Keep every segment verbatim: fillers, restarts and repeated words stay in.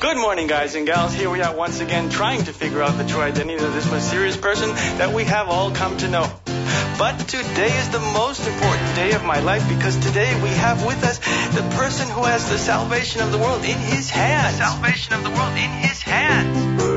Good morning, guys and gals. Here we are once again trying to figure out the true identity of this mysterious person that we have all come to know. But today is the most important day of my life because today we have with us the person who has the salvation of the world in his hands. The salvation of the world in his hands.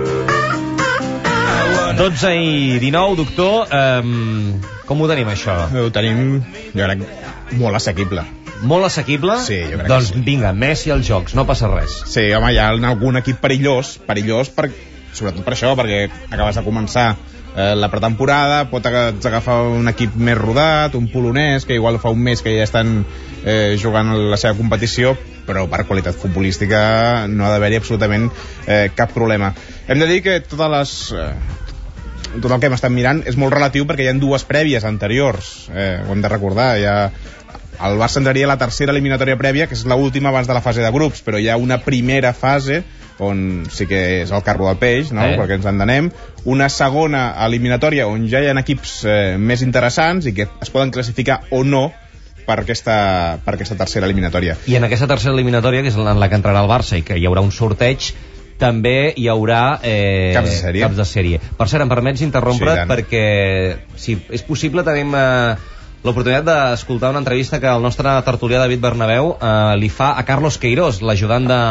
dotze i dinou, doctor. Um, com ho tenim, això? Ho tenim, jo crec, molt assequible. Molt assequible? Sí, jo crec doncs que sí. Vinga, Messi als Jocs, no passa res. Sí, home, hi ha algun equip perillós, perillós per, sobretot per això, perquè acabes de començar eh, la pretemporada, pot agafar un equip més rodat, un polonès, que igual fa un mes que ja estan eh, jugant la seva competició, però per qualitat futbolística no ha d'haver-hi absolutament eh, cap problema. Hem de dir que totes les... Eh, tot el que hem estat mirant és molt relatiu perquè hi ha dues prèvies anteriors, eh, ho hem de recordar, hi ha... El Barça entraria a la tercera eliminatòria prèvia, que és l'última abans de la fase de grups, però hi ha una primera fase on sí que és el carro del peix, no? Eh. Perquè ens entenem, una segona eliminatòria on ja hi ha equips eh, més interessants i que es poden classificar o no per aquesta, per aquesta tercera eliminatòria. I en aquesta tercera eliminatòria, que és en la que entrarà el Barça i que hi haurà un sorteig, també hi haurà eh, caps de sèrie. Caps de sèrie. Per cert, em permets interrompre't, sí, perquè si és possible tenim eh, l'oportunitat d'escoltar una entrevista que el nostre tertulià David Bernabéu eh, li fa a Carlos Queiroz, l'ajudant de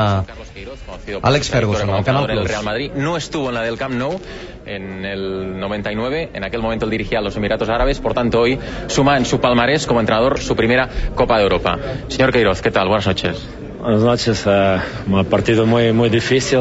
Alex Ferguson, al Canal Plus. El Real Madrid no estuvo en la del Camp Nou en el noventa y nueve, en aquel momento él dirigía a los Emiratos Árabes, por tanto hoy suma en su palmarés como entrenador su primera Copa de Europa. Señor Queiroz, ¿qué tal? Buenas noches. Buenas noches, uh, un partido muy, muy difícil,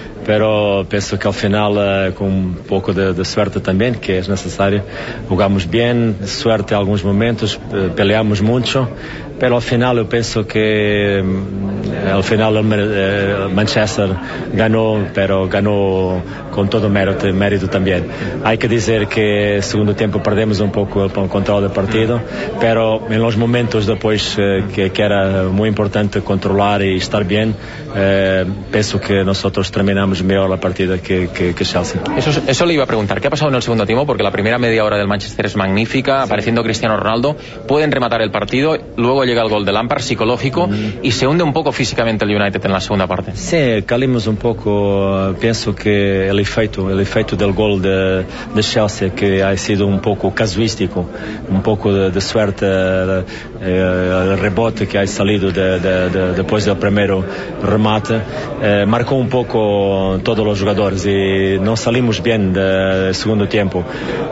pero pienso que al final uh, con un poco de, de suerte también, que es necesario, jugamos bien, suerte en algunos momentos, uh, peleamos mucho, pero al final yo pienso que um, al final el uh, Manchester ganó, pero ganó con todo mérito, mérito también. Hay que decir que en segundo tiempo perdemos un poco el control del partido, pero en los momentos después uh, que, que era muy importante controlar y estar bien, uh, pienso que nosotros terminamos mejor la partida que, que, que Chelsea. Eso, eso le iba a preguntar, ¿qué ha pasado en el segundo tiempo? Porque la primera media hora del Manchester es magnífica, sí, apareciendo Cristiano Ronaldo, pueden rematar el partido, luego llega el gol de Lampard, psicológico, mm. y se hunde un poco físicamente el United en la segunda parte. Sí, calimos un poco, pienso que el efecto, el efecto del gol de, de Chelsea, que ha sido un poco casuístico, un poco de, de suerte, eh, el rebote que ha salido de, de, de, después del primero remate, eh, marcó un poco todos los jugadores y no salimos bien del segundo tiempo.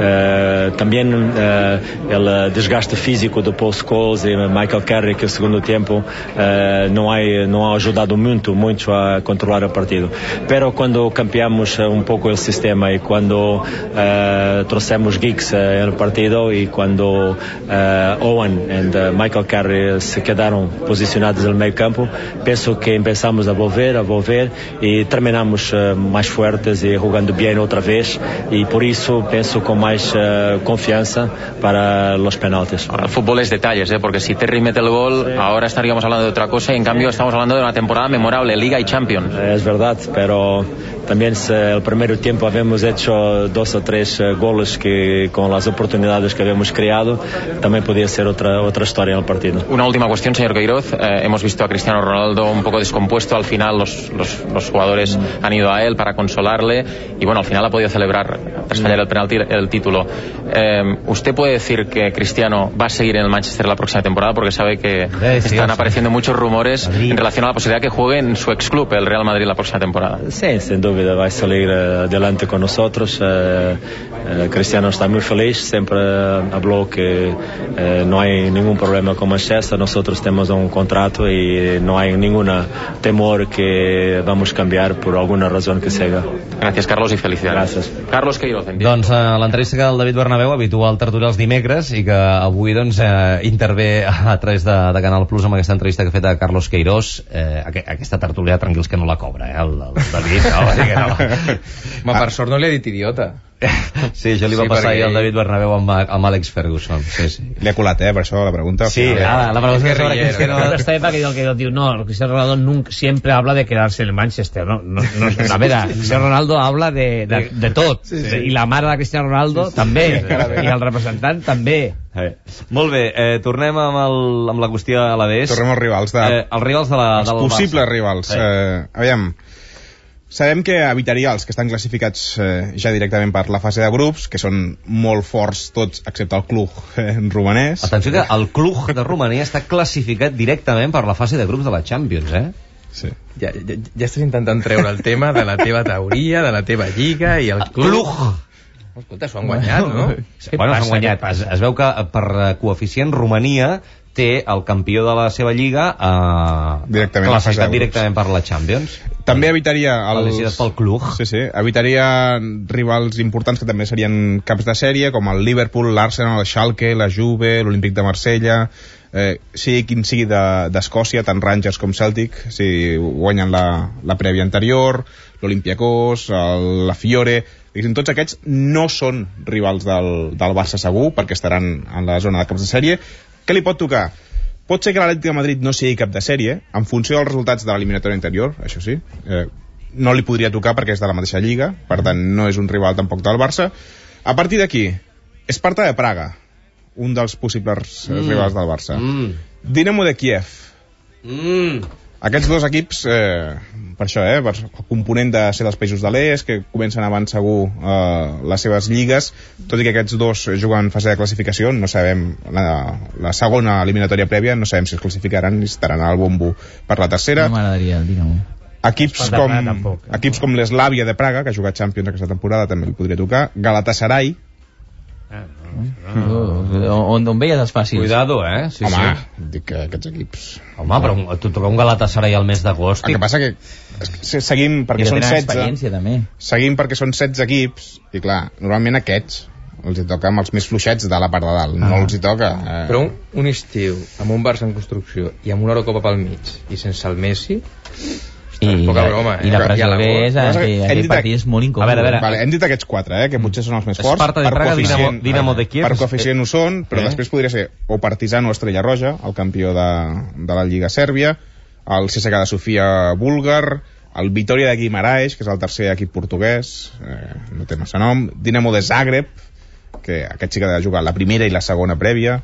Eh, también eh, el desgaste físico de Paul Scholes y Michael Carrick que el segundo tiempo eh, no, hay, no ha ayudado mucho, mucho a controlar el partido. Pero cuando cambiamos un poco el sistema y cuando eh, trouxemos Giggs eh, en el partido y cuando eh, Owen y uh, Michael Carrick se quedaron posicionados en el medio campo, pienso que empezamos a volver, a volver y terminamos uh, más fuertes y jugando bien otra vez y por eso pienso con más uh, confianza para los penaltis. Ahora, el fútbol es detalles, ¿eh? Porque si Terry mete el gol, sí, ahora estaríamos hablando de otra cosa y en cambio estamos hablando de una temporada memorable, Liga y Champions. Es verdad, pero también el primer tiempo habíamos hecho dos o tres uh, goles que con las oportunidades que habíamos creado también podía ser otra, otra historia en el partido. Una última cuestión, señor Queiroz. Eh, hemos visto a Cristiano Ronaldo un poco descompuesto, al final los, los, los jugadores mm. han ido a él para consolarle y bueno, al final ha podido celebrar tras fallar el penalti el título. Eh, ¿Usted puede decir que Cristiano va a seguir en el Manchester la próxima temporada? Porque sabe que sí, están sí, apareciendo sí. muchos rumores Madrid. En relación a la posibilidad de que juegue en su ex club, el Real Madrid, la próxima temporada. Sí, sin duda va a salir uh, adelante con nosotros. Uh, uh, Cristiano está muy feliz, siempre uh, habló que uh, no hay ningún problema con Manchester, nosotros tenemos un contrato y no hay ningún temor que vamos a cambiar por alguna razón que sea. Gràcies, Carlos, i felicitats. Gràcies. Carlos Queiroz. Doncs uh, l'entrevista que el David Bernabéu habitua al tertuli els dimecres i que avui doncs uh, intervé a través de, de Canal Plus amb aquesta entrevista que ha fet a Carlos Queiroz. Eh, aqu aquesta tertúlia, tranquils que no la cobra, eh, el, el David. No, o sigui que no. Ma, per sort no li ha dit idiota. Sí, això li va sí, passar ahir al David Bernabéu amb, amb Alex Ferguson. Sí, sí. Li ha colat, eh, per això la pregunta. Sí, la, la pregunta es sobre Cristiano. No, esta época que el que diu, no, Cristiano Ronaldo nunca, siempre habla de quedarse en el Manchester, no, no, no, a ver, Cristiano Ronaldo habla de, de, de tot, sí, sí. I la mare de Cristiano Ronaldo sí, sí, també, sí, sí. I el representant també. Eh. Molt bé, eh, tornem amb, el, amb la qüestió a l'Alavés. Tornem als rivals de... Eh, els rivals de la, els del possibles Barça. Rivals. Sí. Eh, aviam, Sabem que evitaria els que estan classificats eh, ja directament per la fase de grups, que són molt forts tots, excepte el Cluj eh, romanès. Atenció que el Cluj de Romania està classificat directament per la fase de grups de la Champions, eh? Sí. Ja, ja, ja estàs intentant treure el tema de la teva teoria, de la teva lliga i el Cluj. Cluj! Escolta, s'ho han guanyat, no? Bueno, s'han guanyat. Es, es veu que per coeficient Romania té el campió de la seva lliga eh, directament classificat directament per la Champions. També evitaria els... decidat pel Cluj. Sí, sí. Evitaria rivals importants que també serien caps de sèrie, com el Liverpool, l'Arsenal, el Schalke, la Juve, l'Olímpic de Marsella, eh, sigui quin sigui d'Escòcia, de, tant Rangers com Celtic, si guanyen la, la prèvia anterior, l'Olympiacos, el, la Fiore... Diguéssim, tots aquests no són rivals del, del Barça segur, perquè estaran en la zona de caps de sèrie. Què li pot tocar? Pot ser que l'Atlètic de Madrid no sigui cap de sèrie, en funció dels resultats de l'eliminatòria anterior, això sí. Eh, no li podria tocar perquè és de la mateixa lliga, per tant no és un rival tampoc del Barça. A partir d'aquí, Esparta de Praga, un dels possibles mm. rivals del Barça. Mm. Dinamo de Kiev. Mm. Aquests dos equips, eh, per això, eh, per el component de ser dels països de l'est, que comencen avant segur eh, les seves lligues, tot i que aquests dos juguen fase de classificació, no sabem, la, la segona eliminatòria prèvia, no sabem si es classificaran i estaran al bombo per la tercera. No m'agradaria el Dinamo. Equips com, tampoc, equips com l'Eslavia de Praga, que ha jugat Champions aquesta temporada, també li podria tocar. Galatasaray. Ah, no, no. On, on veies els fàcils? Cuidado, eh? Sí, home, sí. dic que aquests equips... Home, però tu toca un Galatasaray al mes d'agost. El que passa que, que seguim perquè són setze... també. Seguim perquè són setze equips, i clar, normalment aquests els hi toca amb els més fluixets de la part de dalt, ah. no els hi toca... Eh... Però un, un estiu amb un Barça en construcció i amb una Eurocopa pel mig i sense el Messi... I, poca broma, eh? i la pressió que és aquell partit és molt incòmode. A veure, a veure. Vale, hem dit aquests quatre, eh, que potser són els més forts. Esparta de Praga, Dinamo, Dinamo de Kiev. Per coeficient ho són, però eh? després podria ser o Partizan o Estrella Roja, el campió de, de la Lliga Sèrbia, el C S K A de Sofia búlgar, el Vitória de Guimaraes, que és el tercer equip portuguès, eh, no té massa nom, Dinamo de Zagreb, que aquest sí que ha de jugar la primera i la segona prèvia,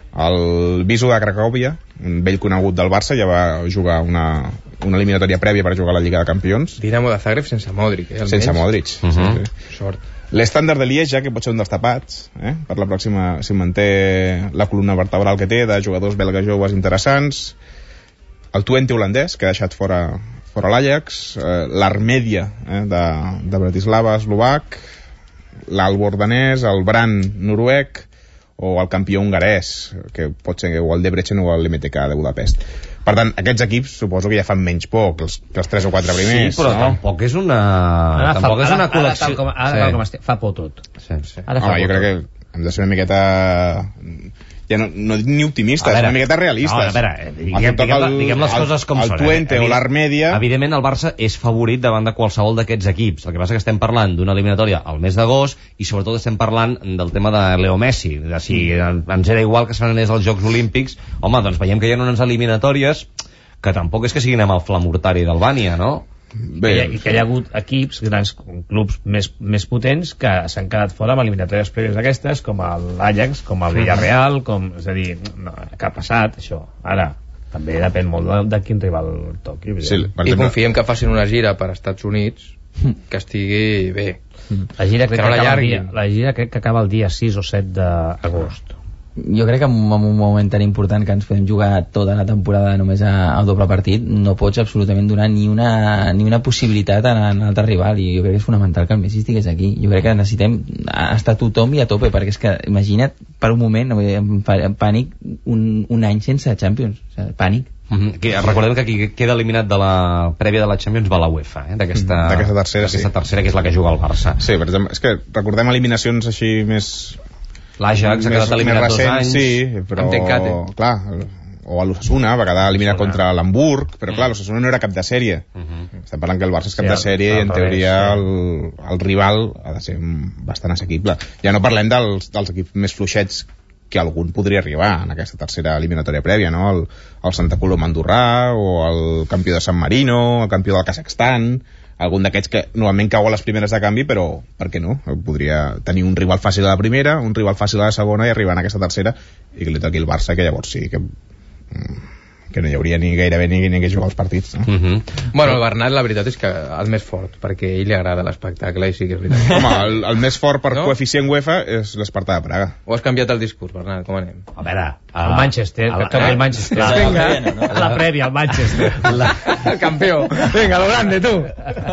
el Wisła de Cracòvia, un vell conegut del Barça, ja va jugar una, una eliminatòria prèvia per jugar a la Lliga de Campions. Dinamo de Zagreb sense Modric, eh, sense Modric. Uh -huh. sí, sí. Sort. L'Stàndard de Lieja, que pot ser un dels tapats, eh? per la pròxima, si manté la columna vertebral que té, de jugadors belga joves interessants. El Twente holandès, que ha deixat fora, fora l'Ajax. Eh, L'Armèdia, eh? de, de Bratislava, eslovac. L'Albor danès, el Brann noruec, o el campió hongarès, que pot ser o el Debrecen o l'M T K de Budapest. Per tant, aquests equips suposo que ja fan menys por que els, que els tres o quatre primers. Sí, però no? tampoc és una... Ara tampoc fa, és una ara, col·lecció... Ara, com, ara, sí. com estic, fa por tot. Sí, sí. Ara fa Home, por jo crec tot. que hem de ser una miqueta... Ja no, no dic ni optimistes, veure, una miqueta realistes. No, a veure, diguem, diguem, el, diguem les coses com el, són. El Twente eh? o l'Armèdia... Evidentment el Barça és favorit davant de qualsevol d'aquests equips. El que passa que estem parlant d'una eliminatòria al mes d'agost i sobretot estem parlant del tema de Leo Messi. De si mm. ens era igual que se n'anés als Jocs Olímpics, home, doncs veiem que hi ha unes eliminatòries que tampoc és que siguin amb el flamurtari d'Albània, no? Bé. I, que hi, que hi ha hagut equips, grans clubs més, més potents que s'han quedat fora amb eliminatòries prèvies d'aquestes, com l'Ajax, com el Villarreal, com, és a dir, no, què ha passat això? Ara, també depèn molt de, de quin rival toqui. Sí, i confiem que facin una gira per Estats Units que estigui bé. La gira crec que, que, acaba, el dia, la gira crec que acaba el dia sis o set d'agost. Jo crec que en un moment tan important que ens podem jugar tota la temporada només al doble partit, no pots absolutament donar ni una, ni una possibilitat a l'altre rival, i jo crec que és fonamental que el Messi estigués aquí. Jo crec que necessitem estar tothom i a tope, perquè és que imagina't per un moment en pànic un, un any sense Champions, o sigui, pànic. Mm-hmm. Que, recordem que qui queda eliminat de la prèvia de la Champions va a la UEFA, eh? d'aquesta tercera, sí. tercera, que és la que juga el Barça. Sí, per exemple, és que recordem eliminacions així més... L'Ajax ha quedat eliminat dos anys. Sí, però... Clar, o a l'Osasuna va quedar eliminat contra l'Hamburg, però clar, l'Osasuna no era cap de sèrie. Uh-huh. Estem parlant que el Barça és cap sí, de sèrie i en teoria el, el rival ha de ser bastant assequible. Ja no parlem dels, dels equips més fluixets que algun podria arribar en aquesta tercera eliminatòria prèvia, no? El, el Santa Coloma andorrà, o el campió de San Marino, el campió del Kazakhstan, algun d'aquests que normalment cau a les primeres de canvi, però per què no? Podria tenir un rival fàcil a la primera, un rival fàcil a la segona i arribar a aquesta tercera i que li toqui el Barça, que llavors sí que, que no hi hauria ni gairebé ni ningú que jugar els partits, no? Uh-huh. Bueno, el Bernat, la veritat és que el més fort, perquè a ell li agrada l'espectacle i sí que és veritat. Home, el, el més fort per no? coeficient UEFA és l'Esparta de Praga. O has canviat el discurs, Bernat, com anem? A veure, el Manchester, que toqui el Manchester. La, la, la, la, no? la prèvia, el Manchester. La... el campió. Vinga, lo grande, tu.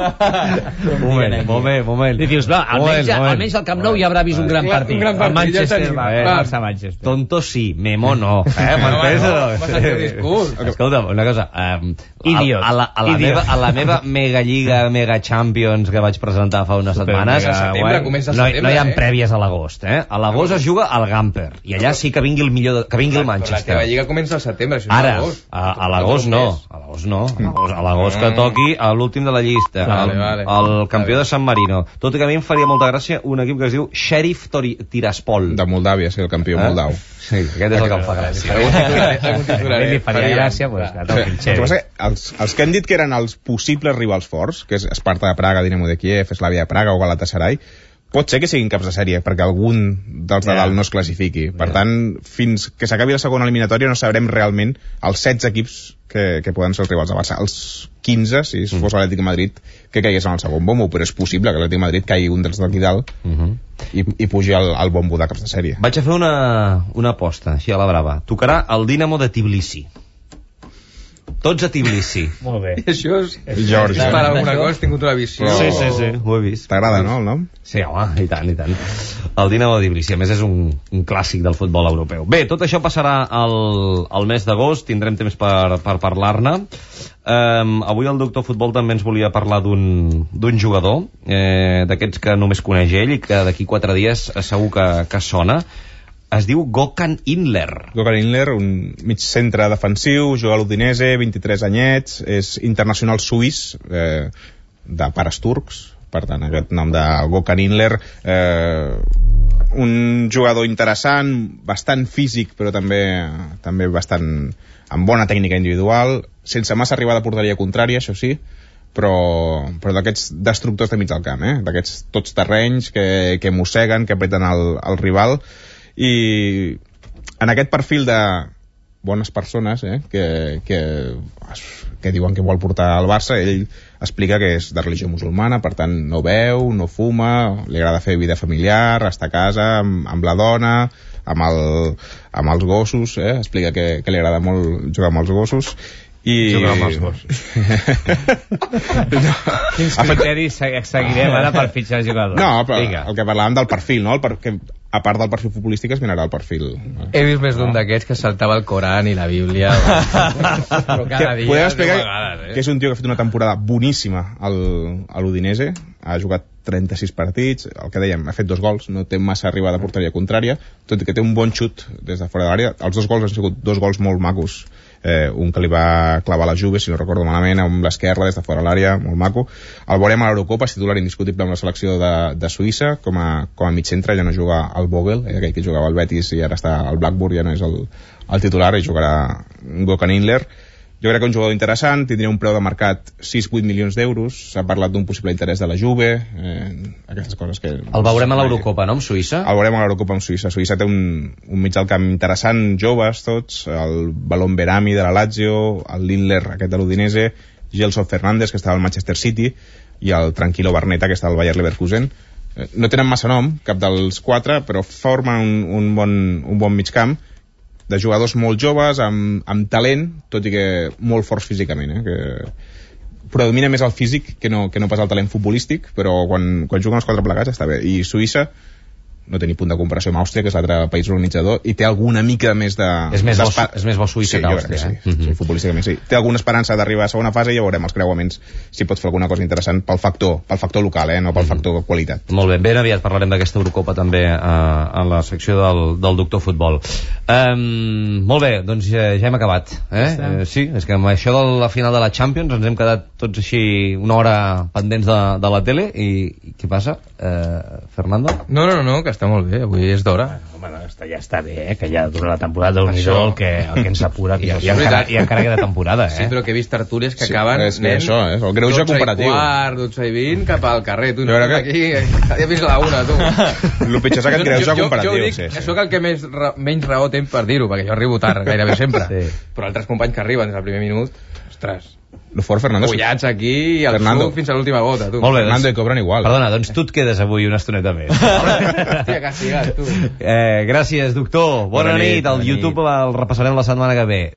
Moment, moment, moment. I dius, va, almenys, almenys al Camp Nou ja haurà vist un gran partit. Un gran partit, el Manchester, ja va, va, va, Manchester. Tonto sí, memo no. Eh, m'entens o no? Escolta, una cosa. Um, Idiot. A, a, la, a, la meva, a la meva mega lliga, mega champions que vaig presentar fa unes setmanes, mega, setembre, comença no, setembre, no hi ha eh? prèvies a l'agost. Eh? A l'agost es juga al Gamper. I allà sí que vingui el millor, de, que vingui el Manchester. La teva lliga comença al setembre, això és Ara, l'agost. a, a l'agost no. A l'agost no. A l'agost que toqui a l'últim de la llista. Vale, el, vale. el campió de San Marino. Tot i que a mi em faria molta gràcia un equip que es diu Sheriff Tori, Tiraspol. De Moldàvia, sí, el campió eh? moldau. Sí, aquest és el que em fa gràcia. A mi li faria gràcia, pues, que toqui el Sheriff. Els, els que hem dit que eren els possibles rivals forts, que és Esparta de Praga, Dinamo de Kiev, Slavia de Praga o Galatasaray, pot ser que siguin caps de sèrie, perquè algun dels de dalt no es classifiqui. Per tant, fins que s'acabi la segona eliminatòria no sabrem realment els setze equips que, que poden ser els rivals de Barça. Els quinze, si fos l'Atlètic de Madrid, que caigués en el segon bombo, però és possible que l'Atlètic de Madrid caigui un dels d'aquí dalt uh -huh. i, i pugi al, al bombo de caps de sèrie. Vaig a fer una, una aposta, així a la brava. Tocarà el Dinamo de Tbilisi. Tots a Tbilisi. Molt bé. Això és... George. Per alguna cosa has tingut una visió. Però... Sí, sí, sí, ho he vist. T'agrada, no, el nom? Sí, home, i tant, i tant. El Dinamo de Tbilisi, a més és un, un clàssic del futbol europeu. Bé, tot això passarà al, al mes d'agost, tindrem temps per, per parlar-ne. Um, avui el Doctor Futbol també ens volia parlar d'un jugador, eh, d'aquests que només coneix ell i que d'aquí quatre dies segur que, que sona. Es diu Gökhan Inler. Gökhan Inler, un mig centre defensiu, juga a l'Udinese, vint-i-tres anyets, és internacional suís, eh, de pares turcs, per tant, aquest nom de Gökhan Inler, eh, un jugador interessant, bastant físic, però també, també bastant amb bona tècnica individual, sense massa arribada a porteria contrària, això sí, però, però d'aquests destructors de mig del camp, eh? D'aquests tots terrenys que, que mosseguen, que apreten el, el rival, i en aquest perfil de bones persones eh, que, que, que diuen que vol portar al Barça, ell explica que és de religió musulmana, per tant no beu, no fuma, li agrada fer vida familiar, estar a casa amb, amb la dona, amb, el, amb els gossos, eh? Explica que, que li agrada molt jugar amb els gossos i... Jugar amb els gossos. no. Quins criteris seguirem ara per fitxar jugadors? No, però Vinga. El que parlàvem del perfil, no? El per, que, a part del perfil futbolístic es mirarà el perfil. He vist més d'un no. d'aquests que saltava el Coran i la Bíblia. Però cada dia... Podem explicar vegades, eh? que és un tio que ha fet una temporada boníssima al, a l'Udinese, ha jugat trenta-sis partits, el que dèiem, ha fet dos gols, no té massa arribada a porteria contrària, tot i que té un bon xut des de fora de l'àrea. Els dos gols han sigut dos gols molt macos, eh, un que li va clavar la Juve, si no recordo malament, amb l'esquerra des de fora de l'àrea, molt maco. El veurem a l'Eurocopa, és titular indiscutible amb la selecció de, de Suïssa, com a, com a mig centre, ja no juga al Vogel, eh, aquell que jugava al Betis i ara està al Blackburn, ja no és el, el titular, i jugarà Gökhan Inler. Jo crec que un jugador interessant, tindria un preu de mercat sis vuit milions d'euros, s'ha parlat d'un possible interès de la Juve, eh, aquestes coses que... El veurem a l'Eurocopa, no?, amb Suïssa? El veurem a l'Eurocopa amb Suïssa. Suïssa té un, un mig del camp interessant, joves tots, el Balon Berami de la Lazio, el Lindler, aquest de l'Udinese, Gelson Fernández, que estava al Manchester City, i el Tranquilo Barneta, que està al Bayer Leverkusen. No tenen massa nom, cap dels quatre, però formen un, un, bon, un bon mig camp, de jugadors molt joves, amb, amb talent, tot i que molt forts físicament, eh? Que predomina més el físic que no, que no pas el talent futbolístic, però quan, quan juguen els quatre plegats està bé. I Suïssa no té ni punt de comparació amb Àustria, que és l'altre país organitzador, i té alguna mica més de... És més, bo, és més bo Suïssa sí, que Àustria. Sí, eh? sí, sí, futbolísticament sí. Té alguna esperança d'arribar a segona fase i ja veurem els creuaments si pot fer alguna cosa interessant pel factor, pel factor local, eh? No pel factor mm. qualitat. Molt bé, ben aviat parlarem d'aquesta Eurocopa també a, a la secció del, del Doctor Futbol. Um, molt bé, doncs ja, ja hem acabat. Eh? Eh, sí, és que amb això de la final de la Champions ens hem quedat tots així una hora pendents de, de la tele i, i què passa, eh, Fernando? No, no, no, que està molt bé, avui és d'hora. Home, no, està, ja està bé, eh, que ja dura la temporada del Nidó, el que, el que ens apura, i, i, encara, i encara queda temporada, eh? Sí, però que he vist tertúlies que sí, acaben... És que això, eh? El greuge comparatiu. dotze i quart, dotze i vint, cap al carrer, tu. No, que... aquí, ja vist la una, tu. El pitjor és aquest greuge comparatiu. Jo, jo, jo dic, sí, sí. Soc el que més, ra, menys raó tenc per dir-ho, perquè jo arribo tard, gairebé sempre. Sí. Però altres companys que arriben des del primer minut, ostres... Lo fort, Fernando. Bullats aquí i al suc fins a l'última gota, tu. Molt bé, Fernando, doncs, i cobren igual. Perdona, doncs tu et quedes avui una estoneta més. Hòstia, castigat, tu. Eh, gràcies, doctor. Bona, Bona nit. nit. Al YouTube el repassarem la setmana que ve.